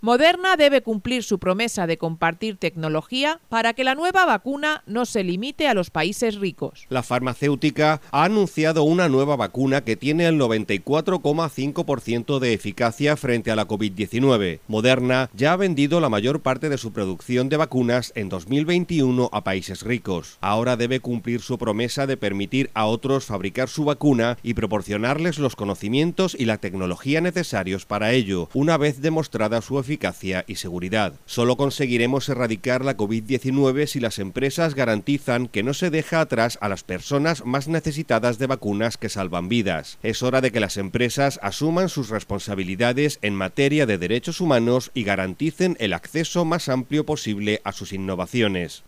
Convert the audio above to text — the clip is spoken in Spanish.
Moderna debe cumplir su promesa de compartir tecnología para que la nueva vacuna no se limite a los países ricos. La farmacéutica ha anunciado una nueva vacuna que tiene el 94,5% de eficacia frente a la COVID-19. Moderna ya ha vendido la mayor parte de su producción de vacunas en 2021 a países ricos. Ahora debe cumplir su promesa de permitir a otros fabricar su vacuna y proporcionarles los conocimientos y la tecnología necesarios para ello, una vez demostrada su eficacia y seguridad. Solo conseguiremos erradicar la COVID-19 si las empresas garantizan que no se deja atrás a las personas más necesitadas de vacunas que salvan vidas. Es hora de que las empresas asuman sus responsabilidades en materia de derechos humanos y garanticen el acceso más amplio posible a sus innovaciones.